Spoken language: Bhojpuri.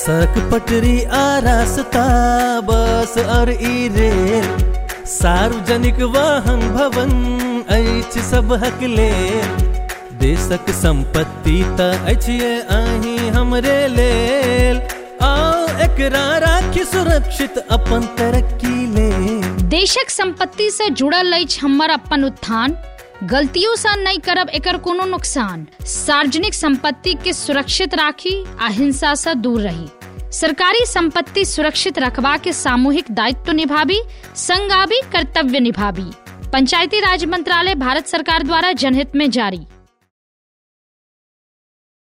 सड़क पटरी आ रास्ता बस और ई रेल, सार्वजनिक वाहन भवन अछि सब हक लेल। देशक संपत्ति त अछि अहीं हमरे लेल, आओ एकरा राखी सुरक्षित अपन तरक्की लेल। देशक संपत्ति से जुड़ल अछि हमर अपन उत्थान, गलतियों से नहीं करब एकर कोनो नुकसान। सार्वजनिक संपत्ति के सुरक्षित राखी, अहिंसा से दूर रही। सरकारी संपत्ति सुरक्षित रखबा के सामूहिक दायित्व निभाबी, संग आबी कर्तव्य निभाबी। पंचायती राज मंत्रालय भारत सरकार द्वारा जनहित में जारी।